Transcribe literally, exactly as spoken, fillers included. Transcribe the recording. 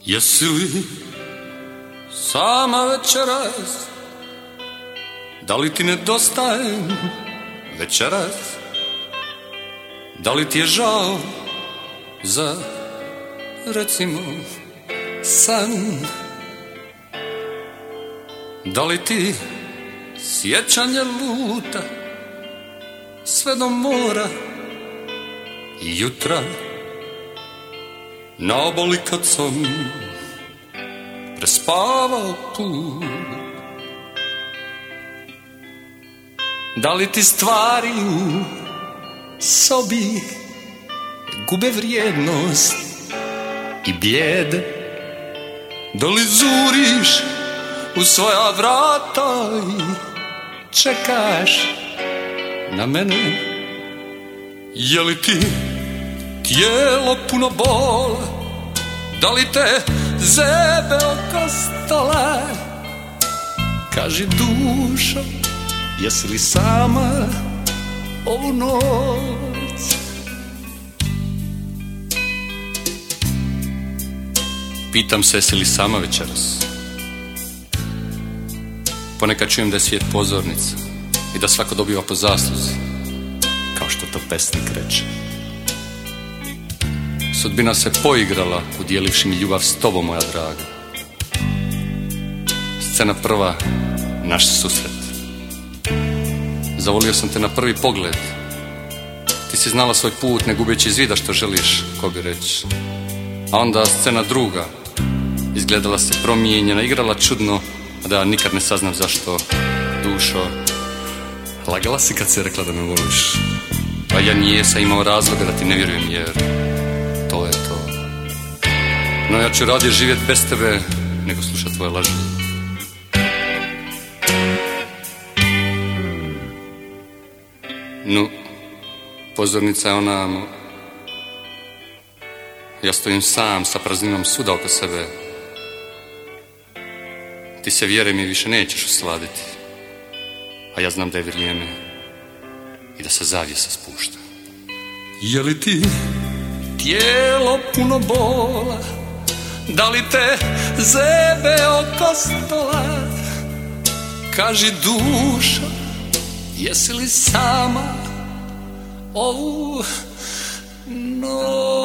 Jesi li sama večeras? Da li ti nedostajem večeras? Da li ti je žao za, recimo, san? Da li ti sjećanje luta sve do mora i jutra na obali kad sam prespavao put? Da li ti stvari u sobi gube vrijednost i bijede? Da li zuriš u svoja vrata i čekaš na mene? Je li ti tijelo puno bola? Da li te zebe oko stola? Kaži dušo, jesi li sama ovu noć? Pitam se, jesi li sama večeras? Ponekad čujem da je svijet pozornica i da svako dobiva po zasluzi, kao što to pesnik reče. Sudbina se poigrala udjelivši mi ljubav s tobom, moja draga. Scena prva, naš susret. Zavolio sam te na prvi pogled. Ti si znala svoj put, ne gubeći iz vida što želiš, ko bi reći. A onda scena druga, izgledala se promijenjena, igrala čudno, a da nikad ne saznam zašto. Dušo, lagala si kad si rekla da me voliš. A ja nijesam imao razloga da ti ne vjerujem, jer to je to. No ja ću radije živjet bez tebe nego slušat tvoje laži. No, pozornica je onamo. Ja stojim sam sa prazninom svuda oko sebe. Ti se, vjeruj mi, više nećeš usladiti. A ja znam da je vrijeme i da se zavjesa spušta. Je li ti tijelo puno bola? Da li te zebe oko stola? Kaži dušo, jesi li sama ovu noć?